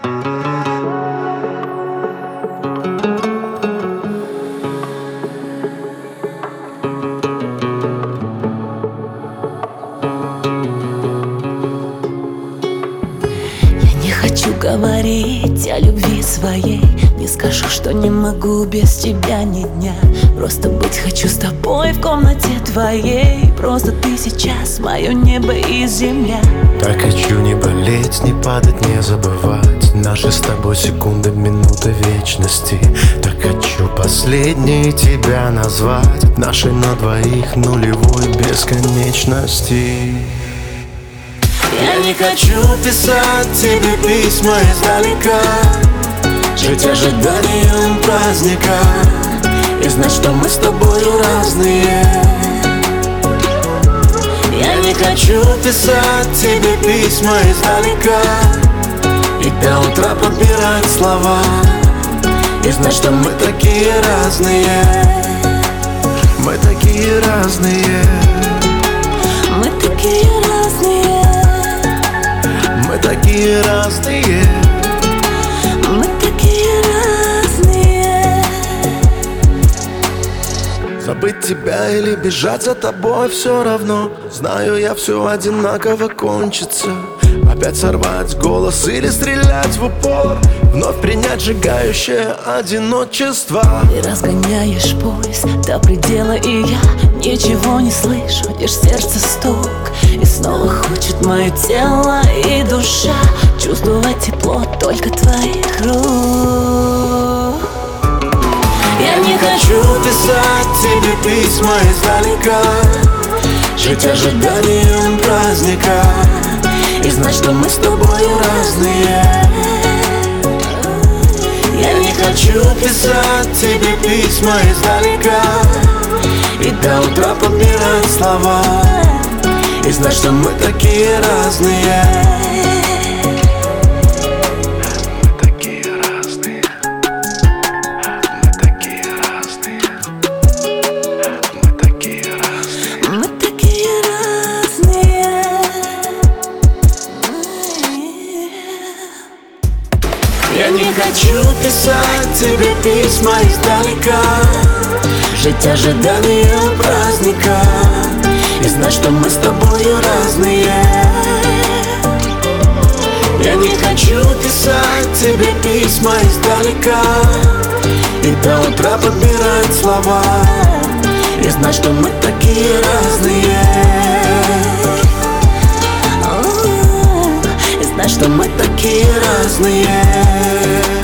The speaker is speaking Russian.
Хочу говорить о любви своей. Не скажу, что не могу без тебя ни дня. Просто быть хочу с тобой в комнате твоей. Просто ты сейчас мое небо и земля. Так хочу не болеть, не падать, не забывать наши с тобой секунды, минуты вечности. Так хочу последней тебя назвать нашей на двоих нулевой бесконечности. Я не хочу писать тебе письма издалека, жить ожиданием праздника и знать, что мы с тобою разные. Я не хочу писать тебе письма издалека и до утра подбирать слова и знать, что мы такие разные. Мы такие разные. Мы такие разные. Мы такие разные. Мы такие разные. Забыть тебя или бежать за тобой все равно. Знаю, я все одинаково кончится. Опять сорвать голос или стрелять в упор, вновь принять сжигающее одиночество. Ты разгоняешь поезд до предела, и я ничего не слышу, лишь сердце стук. И снова хочет мое тело и душа чувствовать тепло только твоих рук. Я не хочу писать тебе письма издалека, жить ожиданием праздника и знать, что мы с тобою разные. Я не хочу писать тебе письма издалека и до утра подбирать слова и знать, что мы такие разные. Мы такие разные. Мы такие разные. Мы такие разные. Мы такие разные. Я не хочу писать тебе письма издалека, жить ожиданием праздника и знать, что мы с тобою разные. Я не хочу писать тебе письма издалека и до утра подбирать слова и знать, что мы такие разные. И знать, Что мы такие разные.